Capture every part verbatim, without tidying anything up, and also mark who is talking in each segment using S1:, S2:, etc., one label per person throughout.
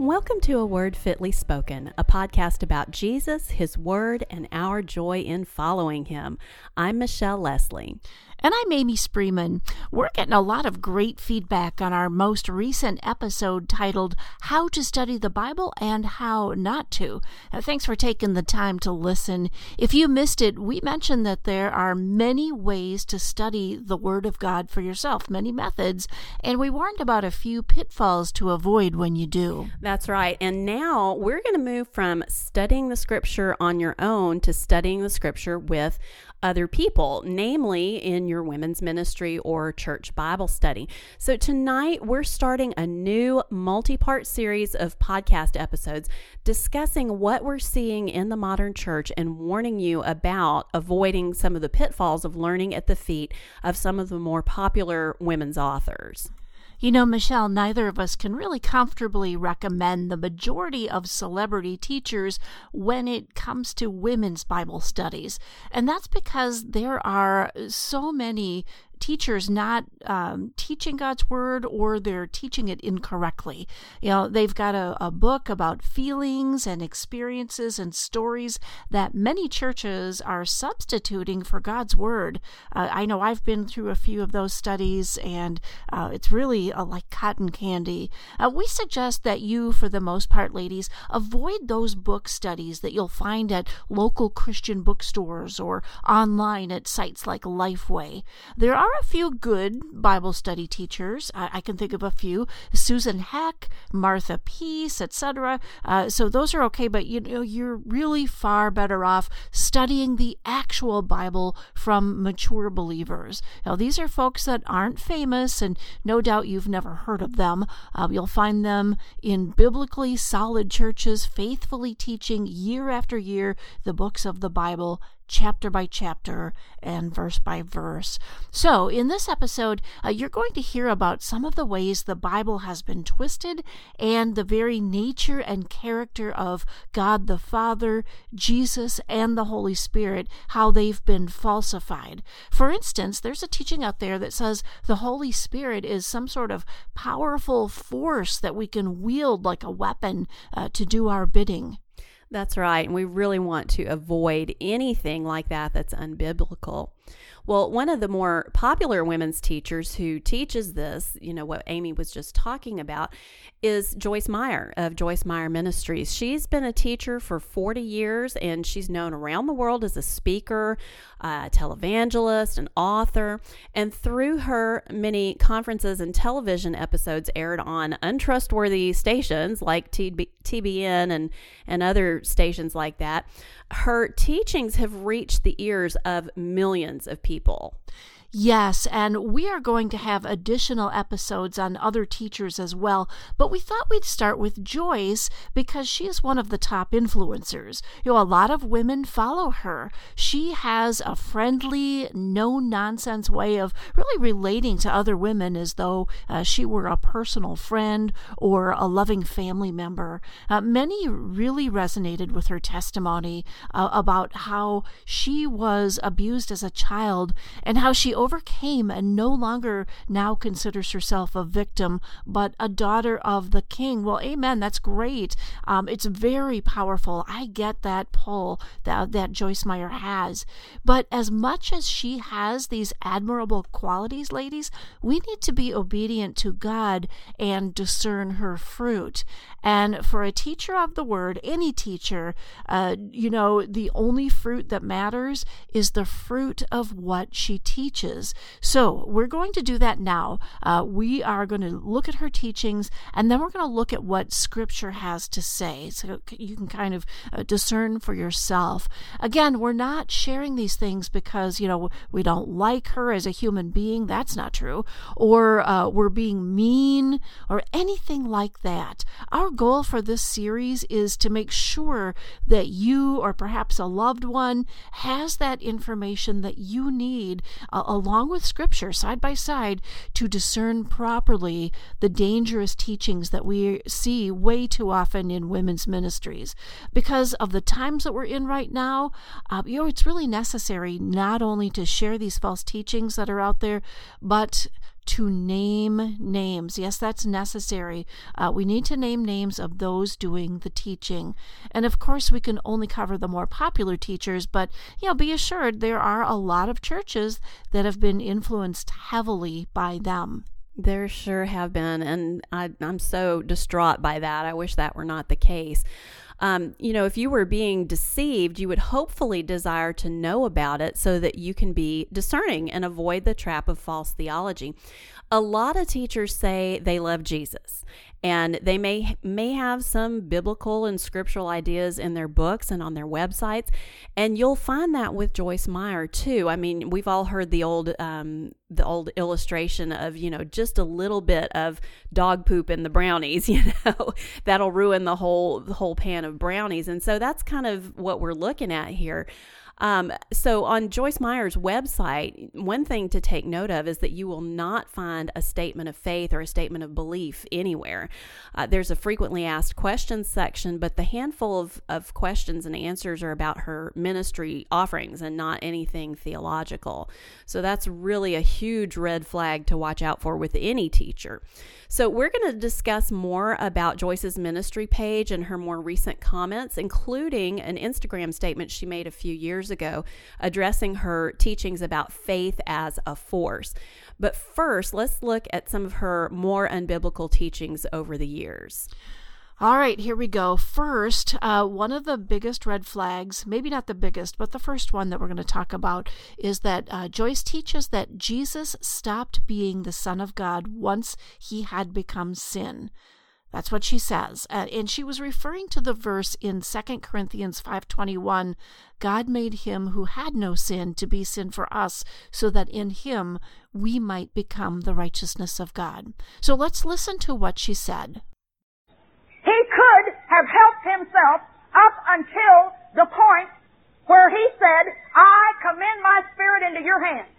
S1: Welcome to A Word Fitly Spoken, a podcast about Jesus, His Word, and our joy in following Him. I'm Michelle Leslie.
S2: And I'm Amy Spreeman. We're getting a lot of great feedback on our most recent episode titled How to Study the Bible and How Not to. Uh, thanks for taking the time to listen. If you missed it, we mentioned that there are many ways to study the Word of God for yourself, many methods, and we warned about a few pitfalls to avoid when you do.
S1: That's right. And now we're going to move from studying the Scripture on your own to studying the Scripture with other people, namely in your women's ministry or church Bible study. So tonight we're starting a new multi-part series of podcast episodes discussing what we're seeing in the modern church and warning you about avoiding some of the pitfalls of learning at the feet of some of the more popular women's authors.
S2: You know, Michelle, neither of us can really comfortably recommend the majority of celebrity teachers when it comes to women's Bible studies. And that's because there are so many teachers not um, teaching God's Word, or they're teaching it incorrectly. You know, they've got a, a book about feelings and experiences and stories that many churches are substituting for God's Word. Uh, I know I've been through a few of those studies, and uh, it's really uh, like cotton candy. Uh, we suggest that you, for the most part, ladies, avoid those book studies that you'll find at local Christian bookstores or online at sites like Lifeway. There are a few good Bible study teachers. I, I can think of a few: Susan Heck, Martha Peace, et cetera. Uh, so those are okay, but you know you're really far better off studying the actual Bible from mature believers. Now, these are folks that aren't famous, and no doubt you've never heard of them. Uh, you'll find them in biblically solid churches, faithfully teaching year after year the books of the Bible, chapter by chapter and verse by verse. So in this episode, uh, you're going to hear about some of the ways the Bible has been twisted and the very nature and character of God the Father, Jesus, and the Holy Spirit, how they've been falsified. For instance, there's a teaching out there that says the Holy Spirit is some sort of powerful force that we can wield like a weapon uh, to do our bidding.
S1: That's right. And we really want to avoid anything like that that's unbiblical. Well, one of the more popular women's teachers who teaches this, you know, what Amy was just talking about, is Joyce Meyer of Joyce Meyer Ministries. She's been a teacher for forty years, and she's known around the world as a speaker, a televangelist, an author. And through her many conferences and television episodes aired on untrustworthy stations like T B N and, and other stations like that, her teachings have reached the ears of millions of people.
S2: Yes, and we are going to have additional episodes on other teachers as well, but we thought we'd start with Joyce because she is one of the top influencers. You know, a lot of women follow her. She has a friendly, no-nonsense way of really relating to other women as though uh, she were a personal friend or a loving family member. Uh, many really resonated with her testimony uh, about how she was abused as a child and how she overcame and no longer now considers herself a victim, but a daughter of the King. Well, amen. That's great. Um, it's very powerful. I get that pull that, that Joyce Meyer has. But as much as she has these admirable qualities, ladies, we need to be obedient to God and discern her fruit. And for a teacher of the Word, any teacher, uh, you know, the only fruit that matters is the fruit of what she teaches. So we're going to do that now. Uh, we are going to look at her teachings, and then we're going to look at what Scripture has to say, so you can kind of uh, discern for yourself. Again, we're not sharing these things because, you know, we don't like her as a human being. That's not true. Or uh, we're being mean or anything like that. Our goal for this series is to make sure that you, or perhaps a loved one, has that information that you need uh, along with Scripture, side by side, to discern properly the dangerous teachings that we see way too often in women's ministries. Because of the times that we're in right now, uh, you know, it's really necessary not only to share these false teachings that are out there, but to name names. Yes, that's necessary. Uh, we need to name names of those doing the teaching. And of course, we can only cover the more popular teachers, but you know, be assured there are a lot of churches that have been influenced heavily by them.
S1: There sure have been, and I, I'm so distraught by that. I wish that were not the case. Um, you know, if you were being deceived, you would hopefully desire to know about it so that you can be discerning and avoid the trap of false theology. A lot of teachers say they love Jesus, and they may may have some biblical and scriptural ideas in their books and on their websites, and you'll find that with Joyce Meyer too. I mean, we've all heard the old um, the old illustration of, you know, just a little bit of dog poop in the brownies, you know, that'll ruin the whole the whole pan of brownies, and so that's kind of what we're looking at here. Um, so on Joyce Meyer's website, one thing to take note of is that you will not find a statement of faith or a statement of belief anywhere. Uh, there's a frequently asked questions section, but the handful of, of questions and answers are about her ministry offerings and not anything theological. So that's really a huge red flag to watch out for with any teacher. So we're going to discuss more about Joyce's ministry page and her more recent comments, including an Instagram statement she made a few years ago addressing her teachings about faith as a force. But first, let's look at some of her more unbiblical teachings over the years.
S2: All right, here we go. First, uh, one of the biggest red flags, maybe not the biggest, but the first one that we're going to talk about is that uh, Joyce teaches that Jesus stopped being the Son of God once he had become sin. That's what she says. Uh, and she was referring to the verse in Second Corinthians five twenty-one, God made him who had no sin to be sin for us, so that in him we might become the righteousness of God. So let's listen to what she said.
S3: He could have helped himself up until the point where he said, I commend my spirit into your hands.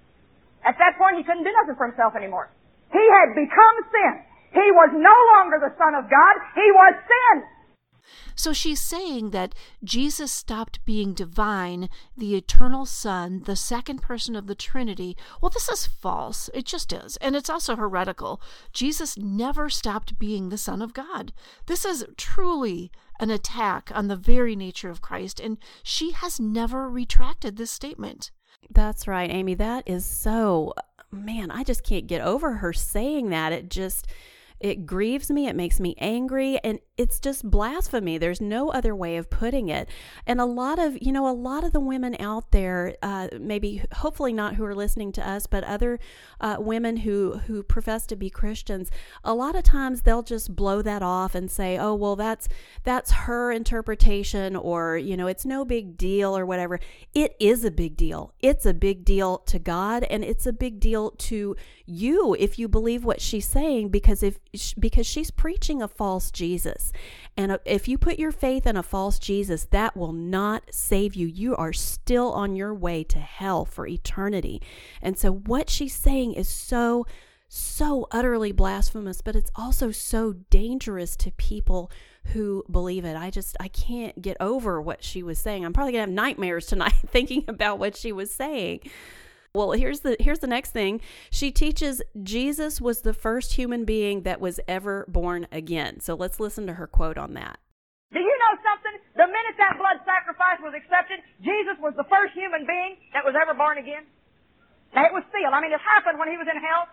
S3: At that point, he couldn't do nothing for himself anymore. He had become sin. He was no longer the Son of God. He was sin.
S2: So she's saying that Jesus stopped being divine, the eternal Son, the second person of the Trinity. Well, this is false. It just is. And it's also heretical. Jesus never stopped being the Son of God. This is truly an attack on the very nature of Christ, and she has never retracted this statement.
S1: That's right, Amy. That is so, man, I just can't get over her saying that. It just... It grieves me, it makes me angry, and it's just blasphemy. There's no other way of putting it. And a lot of, you know, a lot of the women out there, uh, maybe, hopefully not who are listening to us, but other uh, women who, who profess to be Christians, a lot of times they'll just blow that off and say, oh, well, that's, that's her interpretation, or, you know, it's no big deal or whatever. It is a big deal. It's a big deal to God, and it's a big deal to you if you believe what she's saying, because if because she's preaching a false Jesus. And if you put your faith in a false Jesus, that will not save you. You are still on your way to hell for eternity. And so what she's saying is so, so utterly blasphemous, but it's also so dangerous to people who believe it. I just, I can't get over what she was saying. I'm probably going to have nightmares tonight thinking about what she was saying. Well, here's the here's the next thing. She teaches Jesus was the first human being that was ever born again. So let's listen to her quote on that.
S3: Do you know something? The minute that blood sacrifice was accepted, Jesus was the first human being that was ever born again. Now, it was sealed. I mean, it happened when he was in hell.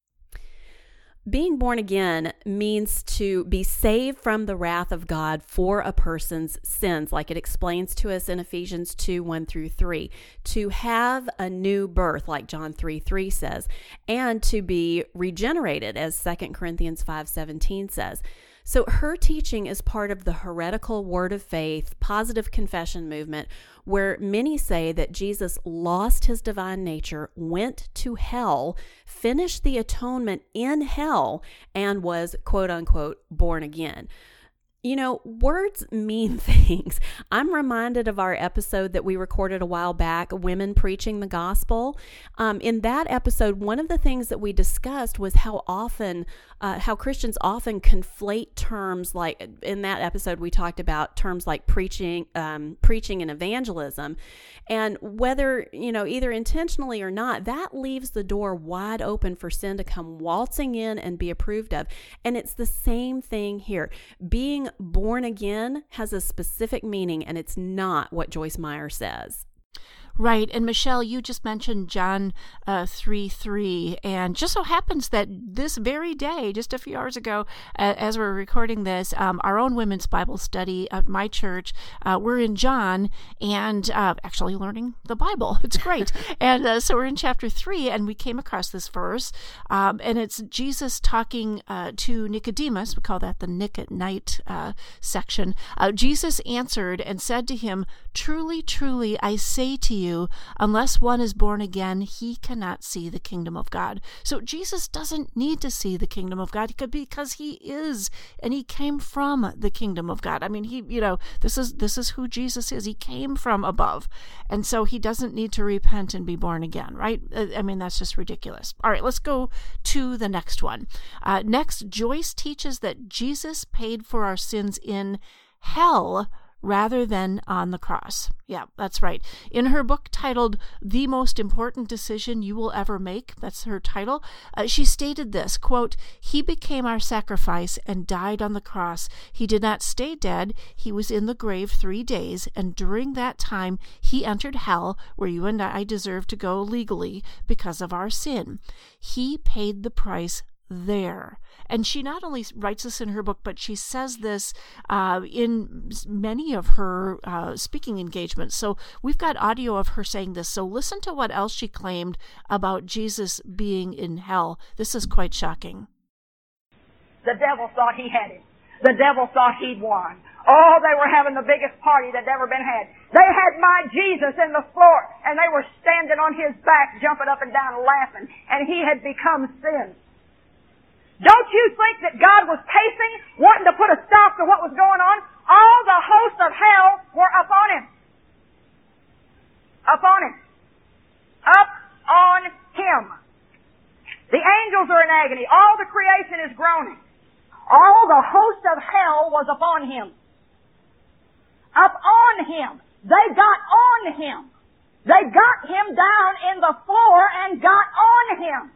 S1: Being born again means to be saved from the wrath of God for a person's sins, like it explains to us in Ephesians two, one through three. To have a new birth, like John three, three says, and to be regenerated, as Second Corinthians five, seventeen says. So her teaching is part of the heretical word of faith, positive confession movement, where many say that Jesus lost his divine nature, went to hell, finished the atonement in hell, and was, quote unquote, born again. You know, words mean things. I'm reminded of our episode that we recorded a while back, Women Preaching the Gospel. Um, in that episode, one of the things that we discussed was how often, uh, how Christians often conflate terms like, in that episode, we talked about terms like preaching, um, preaching and evangelism. And whether, you know, either intentionally or not, that leaves the door wide open for sin to come waltzing in and be approved of. And it's the same thing here. Being born again has a specific meaning, and it's not what Joyce Meyer says.
S2: Right. And Michelle, you just mentioned John uh, three three. And just so happens that this very day, just a few hours ago, uh, as we're recording this, um, our own women's Bible study at my church, uh, we're in John and uh, actually learning the Bible. It's great. and uh, so we're in chapter three, and we came across this verse. Um, and it's Jesus talking uh, to Nicodemus. We call that the Nick at Night uh, section. Uh, Jesus answered and said to him, "Truly, truly, I say to you, unless one is born again, he cannot see the kingdom of God." So Jesus doesn't need to see the kingdom of God because he is, and he came from the kingdom of God. I mean, he, you know, this is this is who Jesus is. He came from above, and so he doesn't need to repent and be born again, right? I mean, that's just ridiculous. All right, let's go to the next one. Uh, next, Joyce teaches that Jesus paid for our sins in hell rather than on the cross. Yeah, that's right. In her book titled The Most Important Decision You Will Ever Make, that's her title, uh, she stated this, quote, "He became our sacrifice and died on the cross. He did not stay dead. He was in the grave three days, and during that time he entered hell, where you and I deserve to go legally because of our sin. He paid the price there." And she not only writes this in her book, but she says this uh, in many of her uh, speaking engagements. So we've got audio of her saying this. So listen to what else she claimed about Jesus being in hell. This is quite shocking.
S3: The devil thought he had it. The devil thought he'd won. Oh, they were having the biggest party that ever been had. They had my Jesus in the floor, and they were standing on his back, jumping up and down, laughing, and he had become sin. Don't you think that God was pacing, wanting to put a stop to what was going on? All the hosts of hell were upon him. Upon him. Up on him. The angels are in agony. All the creation is groaning. All the host of hell was upon him. Up on him. They got on him. They got him down in the floor and got on him.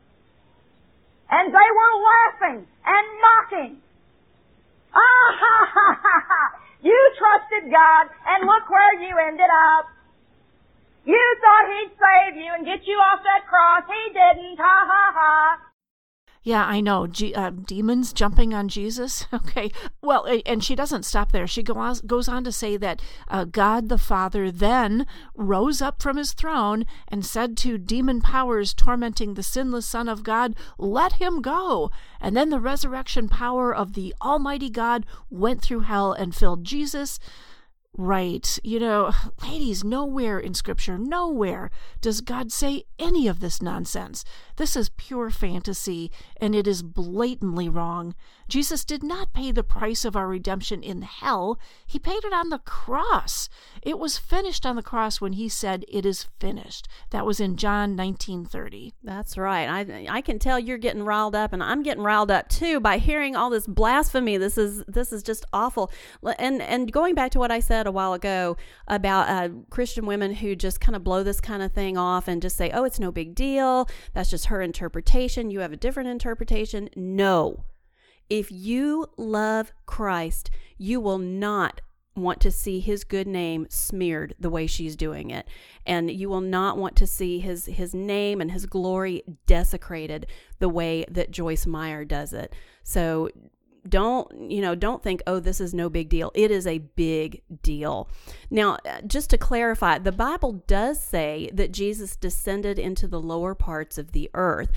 S3: And they were laughing and mocking. Ah, ha, ha, ha, ha. You trusted God, and look where you ended up. You thought he'd save you and get you off that cross. He didn't. Ha, ha, ha.
S2: Yeah, I know. G- uh, demons jumping on Jesus. Okay. Well, and she doesn't stop there. She goes goes on to say that uh, God the Father then rose up from his throne and said to demon powers tormenting the sinless Son of God, "Let him go." And then the resurrection power of the Almighty God went through hell and filled Jesus. Right. You know, ladies, nowhere in Scripture, nowhere does God say any of this nonsense. This is pure fantasy, and it is blatantly wrong. Jesus did not pay the price of our redemption in hell. He paid it on the cross. It was finished on the cross when he said, "It is finished." That was in John nineteen thirty.
S1: That's right. I I can tell you're getting riled up, and I'm getting riled up too by hearing all this blasphemy. This is this is just awful. And and going back to what I said a while ago about uh, Christian women who just kind of blow this kind of thing off and just say, "Oh, it's no big deal. That's just her interpretation. You have a different interpretation." No. If you love Christ, you will not want to see his good name smeared the way she's doing it. And you will not want to see his, his name and his glory desecrated the way that Joyce Meyer does it. So don't, you know, don't think, oh, this is no big deal. It is a big deal. Now, just to clarify, the Bible does say that Jesus descended into the lower parts of the earth.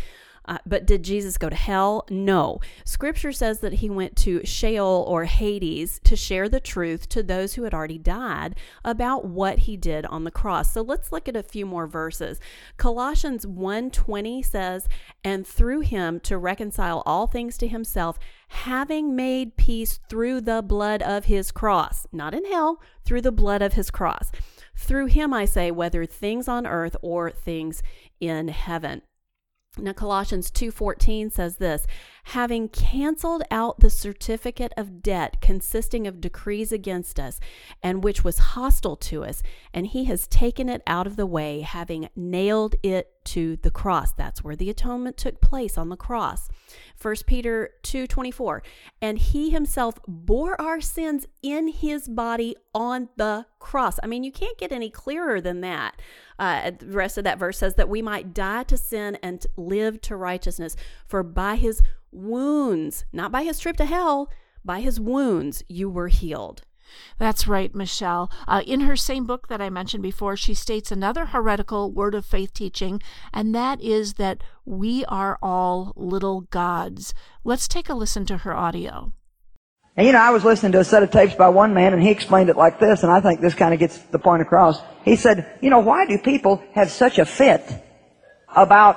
S1: Uh, but did Jesus go to hell? No. Scripture says that he went to Sheol or Hades to share the truth to those who had already died about what he did on the cross. So let's look at a few more verses. Colossians one twenty says, "And through him to reconcile all things to himself, having made peace through the blood of his cross." Not in hell, through the blood of his cross. "Through him, I say, whether things on earth or things in heaven." Now, Colossians two fourteen says this, "Having canceled out the certificate of debt consisting of decrees against us, and which was hostile to us, and he has taken it out of the way, having nailed it to the cross." That's where the atonement took place, on the cross. First Peter two twenty-four, "And he himself bore our sins in his body on the cross." I mean, you can't get any clearer than that. Uh, the rest of that verse says that we might die to sin and live to righteousness. For by his wounds, not by his trip to hell, by his wounds you were healed.
S2: That's right, Michelle. Uh, in her same book that I mentioned before, she states another heretical word of faith teaching, and that is that we are all little gods. Let's take a listen to her audio.
S4: And you know, I was listening to a set of tapes by one man, and he explained it like this, and I think this kind of gets the point across. He said, you know, why do people have such a fit about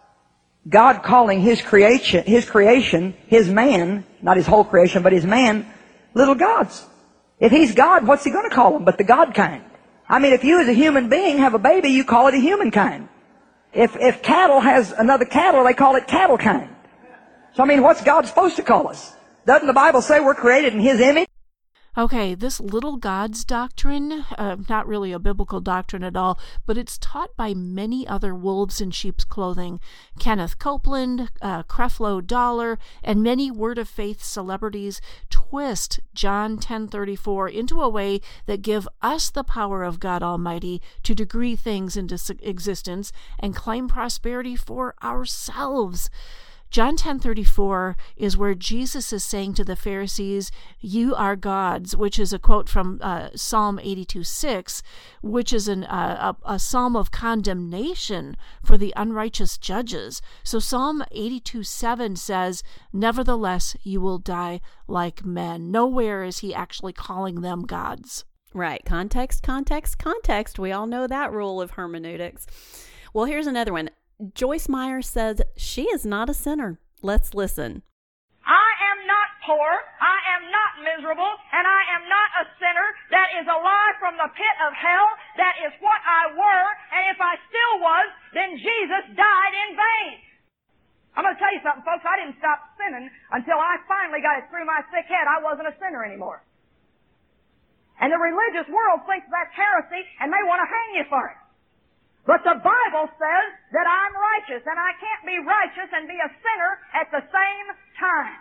S4: God calling his creation, his creation, his man, not his whole creation, but his man, little gods? If he's God, what's he going to call them but the God kind? I mean, if you as a human being have a baby, you call it a human kind. If, if cattle has another cattle, they call it cattle kind. So I mean, what's God supposed to call us? Doesn't the Bible say we're created in his image?
S2: Okay, this little gods doctrine, uh, not really a biblical doctrine at all, but it's taught by many other wolves in sheep's clothing. Kenneth Copeland, uh, Creflo Dollar, and many Word of Faith celebrities twist John ten thirty-four into a way that give us the power of God Almighty to decree things into existence and claim prosperity for ourselves. John ten thirty-four is where Jesus is saying to the Pharisees, "You are gods," which is a quote from uh, Psalm eighty-two six, which is an, uh, a, a psalm of condemnation for the unrighteous judges. So Psalm eighty-two seven says, "Nevertheless, you will die like men." Nowhere is he actually calling them gods.
S1: Right. Context, context, context. We all know that rule of hermeneutics. Well, here's another one. Joyce Meyer says she is not a sinner. Let's listen.
S3: I am not poor, I am not miserable, and I am not a sinner that is alive from the pit of hell. That is what I were, and if I still was, then Jesus died in vain. I'm going to tell you something, folks. I didn't stop sinning until I finally got it through my thick head I wasn't a sinner anymore. And the religious world thinks that's heresy, and they want to hang you for it. But the Bible says that I'm righteous, and I can't be righteous and be a sinner at the same time.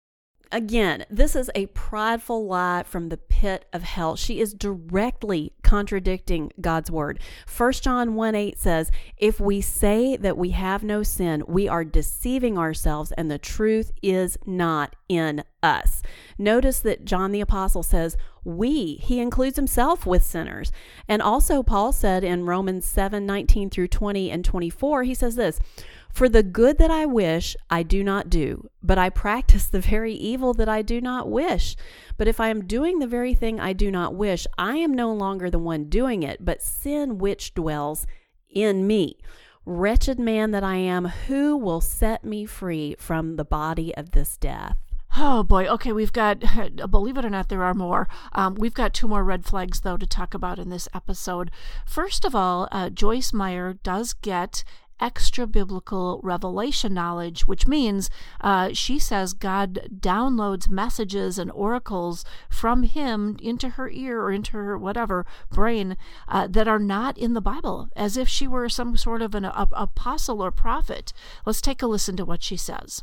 S1: Again, this is a prideful lie from the pit of hell. She is directly contradicting God's word. First John one eight says, "If we say that we have no sin, we are deceiving ourselves, and the truth is not in us." Notice that John the Apostle says, we, he includes himself with sinners. And also Paul said in Romans seven nineteen through twenty and twenty-four, he says this, "For the good that I wish, I do not do, but I practice the very evil that I do not wish. But if I am doing the very thing I do not wish, I am no longer the one doing it, but sin which dwells in me. Wretched man that I am, who will set me free from the body of this death?"
S2: Oh boy, okay, we've got, believe it or not, there are more. Um, we've got two more red flags, though, to talk about in this episode. First of all, uh, Joyce Meyer does get extra biblical revelation knowledge, which means uh, she says God downloads messages and oracles from him into her ear or into her whatever brain uh, that are not in the Bible, as if she were some sort of an a, apostle or prophet. Let's take a listen to what she says.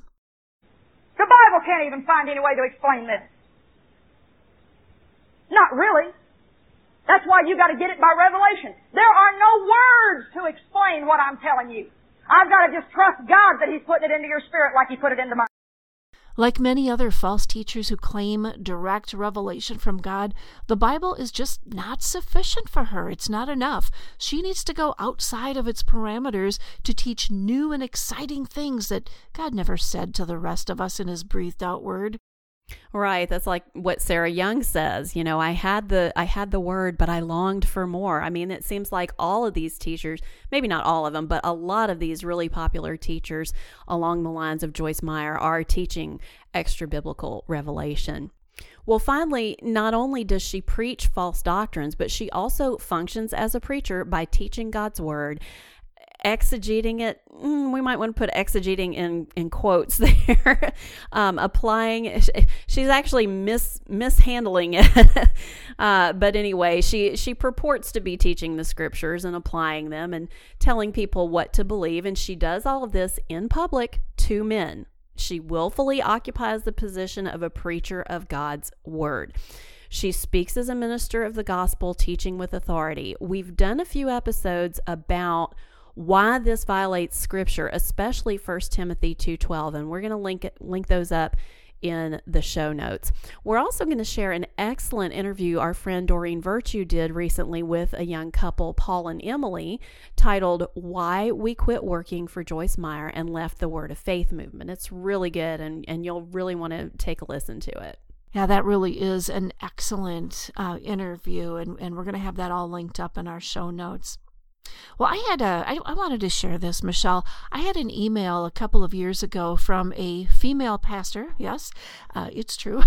S3: The Bible can't even find any way to explain this. Not really. That's why you got to get it by revelation. There are no words to explain what I'm telling you. I've got to just trust God that he's putting it into your spirit like he put it into mine.
S2: Like many other false teachers who claim direct revelation from God, the Bible is just not sufficient for her. It's not enough. She needs to go outside of its parameters to teach new and exciting things that God never said to the rest of us in his breathed out word.
S1: Right. That's like what Sarah Young says. You know, I had the I had the word, but I longed for more. I mean, it seems like all of these teachers, maybe not all of them, but a lot of these really popular teachers along the lines of Joyce Meyer are teaching extra biblical revelation. Well, finally, not only does she preach false doctrines, but she also functions as a preacher by teaching God's word, exegeting it. We might want to put exegeting in, in quotes there. um, applying, she's actually mis mishandling it. uh, but anyway, she, she purports to be teaching the scriptures and applying them and telling people what to believe. And she does all of this in public to men. She willfully occupies the position of a preacher of God's word. She speaks as a minister of the gospel, teaching with authority. We've done a few episodes about why this violates scripture, especially First Timothy two twelve, and we're going to link it, link those up in the show notes. We're also going to share an excellent interview our friend Doreen Virtue did recently with a young couple, Paul and Emily, titled Why We Quit Working for Joyce Meyer and Left the Word of Faith Movement. It's really good, and, and you'll really want to take a listen to it.
S2: Yeah, that really is an excellent uh, interview, and, and we're going to have that all linked up in our show notes. Well, I had a, I, I wanted to share this, Michelle. I had an email a couple of years ago from a female pastor. Yes, uh, it's true.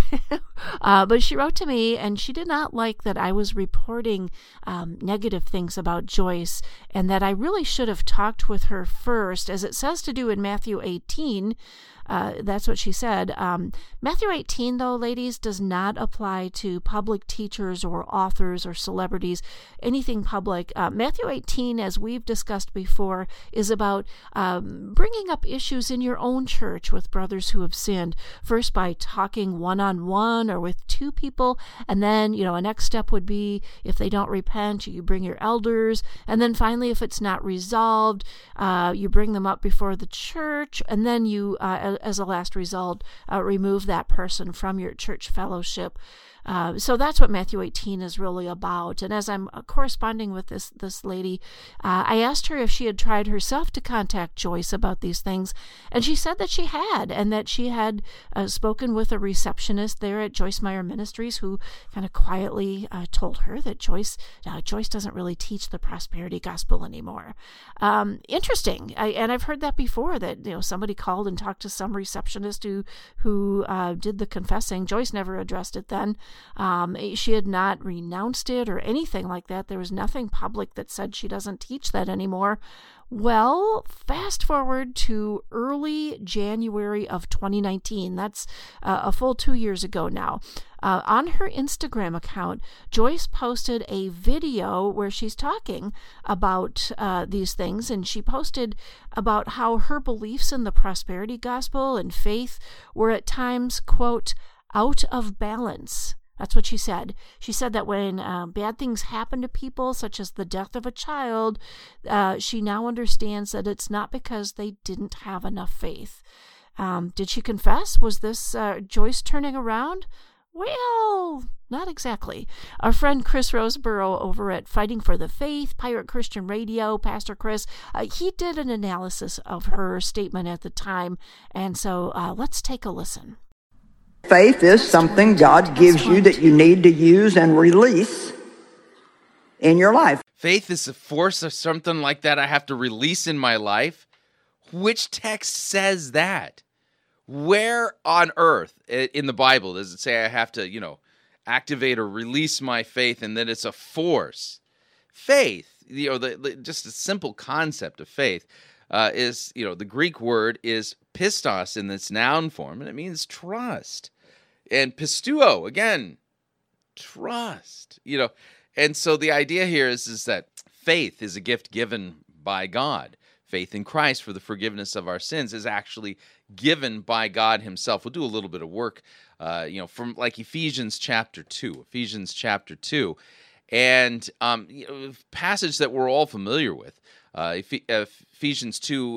S2: uh, but she wrote to me, and she did not like that I was reporting um, negative things about Joyce, and that I really should have talked with her first, as it says to do in Matthew eighteen. Uh, that's what she said. Um, Matthew eighteen, though, ladies, does not apply to public teachers or authors or celebrities, anything public. Uh, Matthew eighteen, as we've discussed before, is about um, bringing up issues in your own church with brothers who have sinned, first by talking one-on-one or with two people, and then, you know, a next step would be, if they don't repent, you bring your elders, and then finally, if it's not resolved, uh, you bring them up before the church, and then you, uh, as a last result, uh, remove that person from your church fellowship. Uh, so that's what Matthew eighteen is really about. And as I'm corresponding with this this lady, uh, I asked her if she had tried herself to contact Joyce about these things, and she said that she had, and that she had uh, spoken with a receptionist there at Joyce Meyer Ministries who kind of quietly uh, told her that Joyce uh, Joyce doesn't really teach the prosperity gospel anymore. Um, interesting, I, and I've heard that before, that you know somebody called and talked to some receptionist who who uh, did the confessing. Joyce never addressed it then. Um, she had not renounced it or anything like that. There was nothing public that said she doesn't teach that anymore. Well, fast forward to early January of twenty nineteen. That's uh, a full two years ago now. Uh, on her Instagram account, Joyce posted a video where she's talking about uh, these things, and she posted about how her beliefs in the prosperity gospel and faith were at times, quote, out of balance. That's what she said. She said that when uh, bad things happen to people, such as the death of a child, uh, she now understands that it's not because they didn't have enough faith. Um, did she confess? Was this uh, Joyce turning around? Well, not exactly. Our friend Chris Roseborough over at Fighting for the Faith, Pirate Christian Radio, Pastor Chris, uh, he did an analysis of her statement at the time, and so uh, let's take a listen.
S4: Faith is something God gives you that you need to use and release in your life.
S5: Faith is a force or something like that I have to release in my life. Which text says that? Where on earth in the Bible does it say I have to, you know, activate or release my faith and that it's a force? Faith, you know, the, the, just a simple concept of faith uh, is, you know, the Greek word is pistos in its noun form, and it means trust. And pistuo, again, trust, you know. And so the idea here is, is that faith is a gift given by God. Faith in Christ for the forgiveness of our sins is actually given by God himself. We'll do a little bit of work, uh, you know, from like Ephesians chapter two, Ephesians chapter two, and um, you know, passage that we're all familiar with, uh, Ephesians two and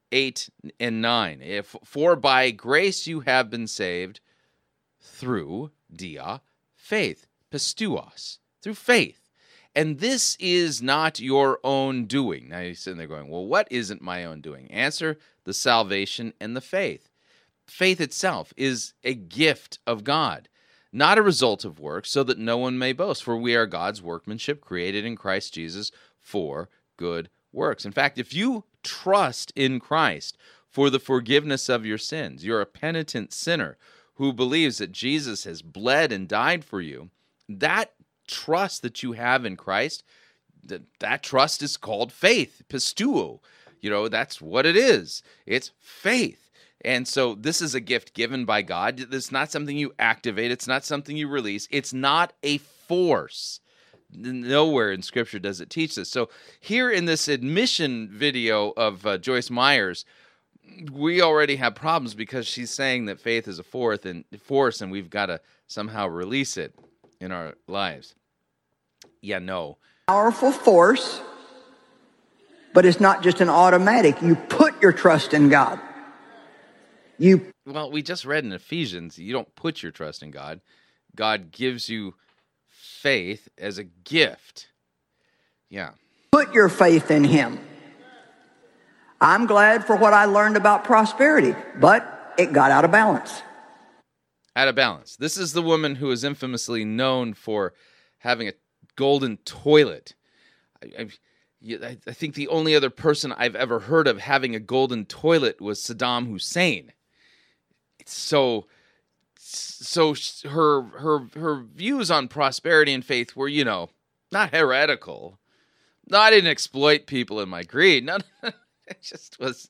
S5: eight and nine. If, for by grace you have been saved through, dia, faith, pistuos, through faith. And this is not your own doing. Now you're sitting there going, well, what isn't my own doing? Answer, the salvation and the faith. Faith itself is a gift of God, not a result of works, so that no one may boast. For we are God's workmanship, created in Christ Jesus for good works. In fact, if you trust in Christ for the forgiveness of your sins, you're a penitent sinner who believes that Jesus has bled and died for you, that trust that you have in Christ, that, that trust is called faith, pistuo. You know, that's what it is. It's faith. And so this is a gift given by God. It's not something you activate. It's not something you release. It's not a force. Nowhere in Scripture does it teach this. So here in this admission video of uh, Joyce Myers, we already have problems because she's saying that faith is a fourth and force, and we've got to somehow release it in our lives. Yeah, no.
S4: Powerful force, but it's not just an automatic. You put your trust in God. You
S5: Well, we just read in Ephesians, you don't put your trust in God. God gives you faith as a gift. Yeah.
S4: put your faith in Him. I'm glad for what I learned about prosperity, but it got out of balance.
S5: Out of balance. This is the woman who is infamously known for having a golden toilet. I, I, I think the only other person I've ever heard of having a golden toilet was Saddam Hussein. It's so, so her her her views on prosperity and faith were, you know, not heretical. No, I didn't exploit people in my greed. No, it just was.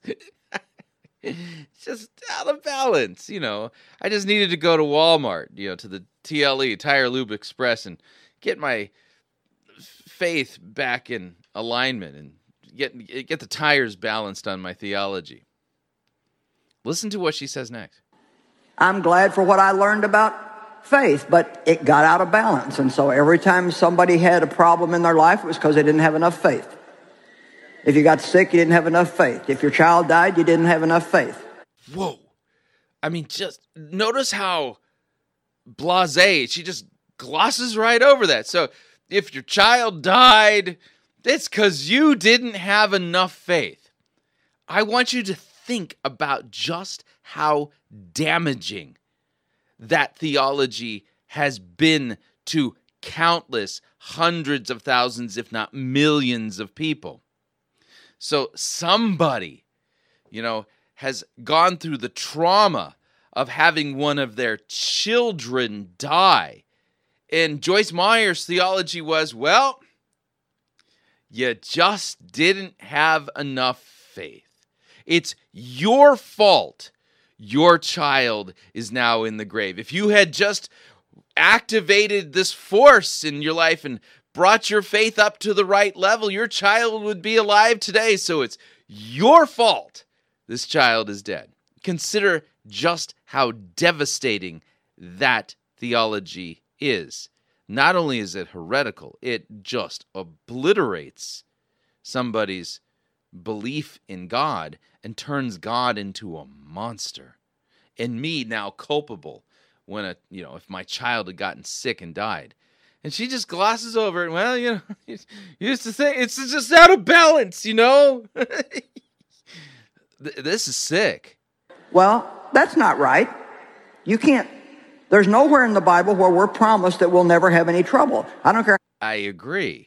S5: Just out of balance, you know. I just needed to go to Walmart, you know, to the T L E, Tire Lube Express, and get my faith back in alignment and get get the tires balanced on my theology. Listen to what she says next.
S4: I'm glad for what I learned about faith, but it got out of balance. And so every time somebody had a problem in their life, it was because they didn't have enough faith. If you got sick, you didn't have enough faith. If your child died, you didn't have enough faith.
S5: Whoa. I mean, just notice how blasé, she just glosses right over that. So if your child died, it's because you didn't have enough faith. I want you to think about just how damaging that theology has been to countless hundreds of thousands, if not millions of people. So somebody, you know, has gone through the trauma of having one of their children die. And Joyce Myers' theology was, well, you just didn't have enough faith. It's your fault your child is now in the grave. If you had just activated this force in your life and brought your faith up to the right level, your child would be alive today. So it's your fault this child is dead. Consider just how devastating that theology is. Not only is it heretical, it just obliterates somebody's belief in God and turns God into a monster. And me now culpable when a, you know, if my child had gotten sick and died. And she just glosses over it. Well, you know, you used to think it's just out of balance, you know? This is sick.
S4: Well, that's not right. You can't, there's nowhere in the Bible where we're promised that we'll never have any trouble. I don't care.
S5: I agree.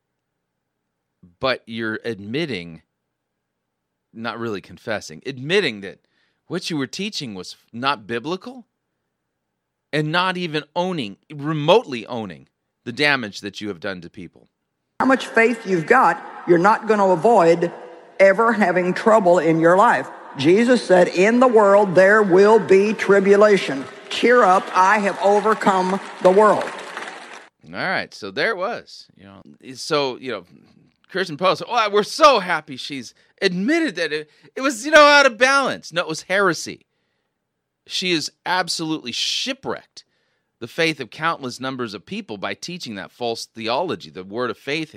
S5: But you're admitting, not really confessing, admitting that what you were teaching was not biblical and not even owning, remotely owning the damage that you have done to people.
S4: How much faith you've got, you're not going to avoid ever having trouble in your life. Jesus said, in the world there will be tribulation. Cheer up, I have overcome the world.
S5: All right, so there it was. You know, so, you know, Christian Post, oh, we're so happy she's admitted that it, it was, you know, out of balance. No, it was heresy. She is absolutely shipwrecked the faith of countless numbers of people by teaching that false theology. The word of faith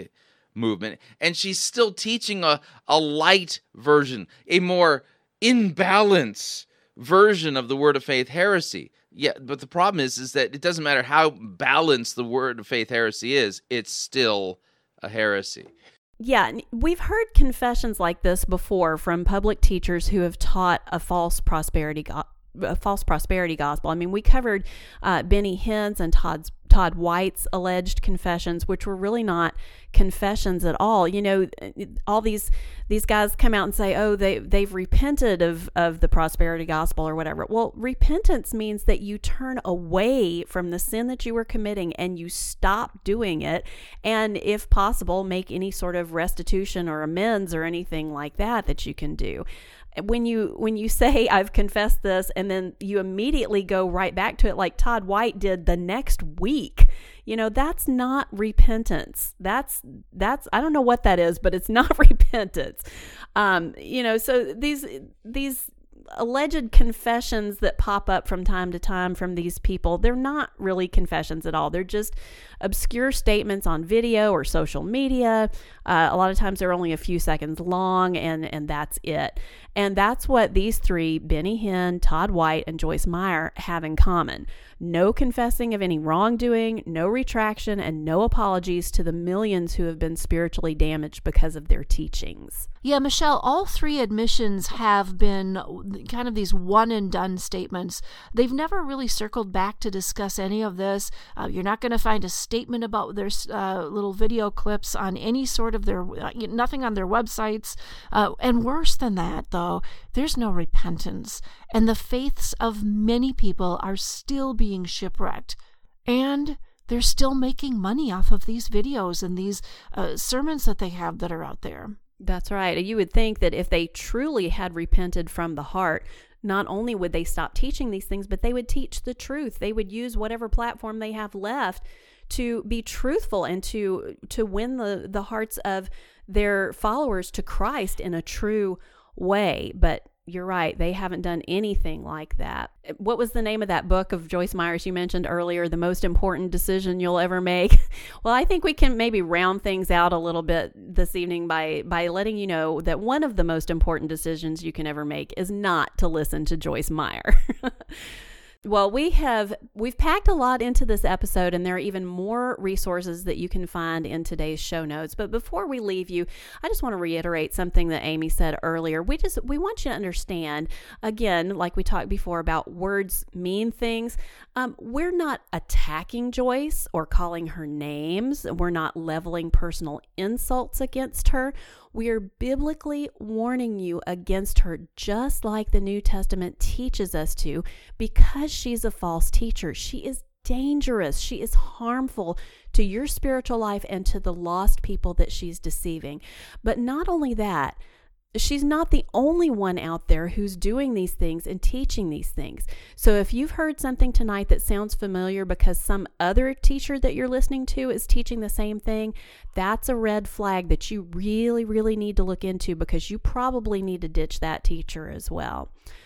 S5: movement, and she's still teaching a, a light version, a more in balance version of the Word of Faith heresy. Yeah, but the problem is, is that it doesn't matter how balanced the Word of Faith heresy is, it's still a heresy.
S1: Yeah, we've heard confessions like this before from public teachers who have taught a false prosperity go- a false prosperity gospel. I mean, we covered uh, Benny Hinn's and Todd's, Todd White's alleged confessions, which were really not confessions at all. You know, all these these guys come out and say, oh, they, they've repented of, of the prosperity gospel or whatever. Well, repentance means that you turn away from the sin that you were committing and you stop doing it. And if possible, make any sort of restitution or amends or anything like that that you can do. When you when you say, I've confessed this, and then you immediately go right back to it like Todd White did the next week, you know, that's not repentance. That's, that's I don't know what that is, but it's not repentance. Um, you know, so these these alleged confessions that pop up from time to time from these people, they're not really confessions at all. They're just obscure statements on video or social media. Uh, a lot of times they're only a few seconds long, and, and that's it. And that's what these three, Benny Hinn, Todd White, and Joyce Meyer, have in common. No confessing of any wrongdoing, no retraction, and no apologies to the millions who have been spiritually damaged because of their teachings.
S2: Yeah, Michelle, all three admissions have been kind of these one-and-done statements. They've never really circled back to discuss any of this. Uh, you're not going to find a statement about their uh, little video clips on any sort of their, uh, nothing on their websites. Uh, and worse than that, though, there's no repentance. And the faiths of many people are still being shipwrecked. And they're still making money off of these videos and these uh, sermons that they have that are out there.
S1: That's right. You would think that if they truly had repented from the heart, not only would they stop teaching these things, but they would teach the truth. They would use whatever platform they have left to be truthful and to to win the, the hearts of their followers to Christ in a true way. But you're right, they haven't done anything like that. What was the name of that book of Joyce Meyer's you mentioned earlier, The Most Important Decision You'll Ever Make? Well, I think we can maybe round things out a little bit this evening by, by letting you know that one of the most important decisions you can ever make is not to listen to Joyce Meyer. Well, we have, we've packed a lot into this episode, and there are even more resources that you can find in today's show notes. But before we leave you, I just want to reiterate something that Amy said earlier. We just, we want you to understand, again, like we talked before about words mean things. Um, we're not attacking Joyce or calling her names. We're not leveling personal insults against her. We are biblically warning you against her, just like the New Testament teaches us to, because she's a false teacher. She is dangerous. She is harmful to your spiritual life and to the lost people that she's deceiving. But not only that, she's not the only one out there who's doing these things and teaching these things. So if you've heard something tonight that sounds familiar because some other teacher that you're listening to is teaching the same thing, that's a red flag that you really, really need to look into, because you probably need to ditch that teacher as well.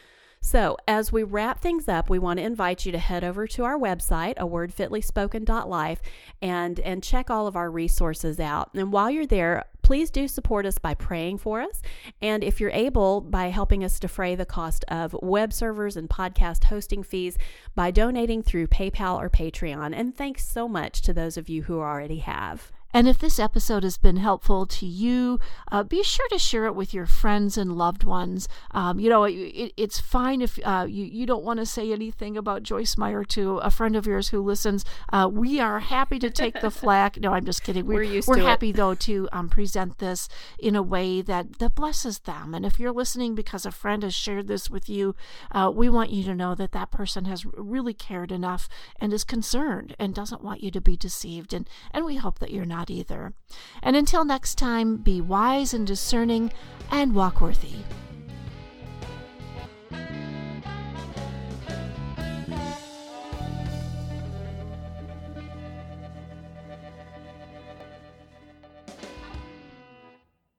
S1: So as we wrap things up, we want to invite you to head over to our website, a word fitly spoken dot life, and, and check all of our resources out. And while you're there, please do support us by praying for us. And if you're able, by helping us defray the cost of web servers and podcast hosting fees by donating through PayPal or Patreon. And thanks so much to those of you who already have.
S2: And if this episode has been helpful to you, uh, be sure to share it with your friends and loved ones. Um, you know, it, it's fine if uh, you, you don't want to say anything about Joyce Meyer to a friend of yours who listens. Uh, we are happy to take the flack. No, I'm just kidding. We're,
S1: we're used
S2: we're
S1: to
S2: happy,
S1: it.
S2: though, to um, present this in a way that, that blesses them. And if you're listening because a friend has shared this with you, uh, we want you to know that that person has really cared enough and is concerned and doesn't want you to be deceived. And, and we hope that you're not either. And until next time, be wise and discerning and walk worthy.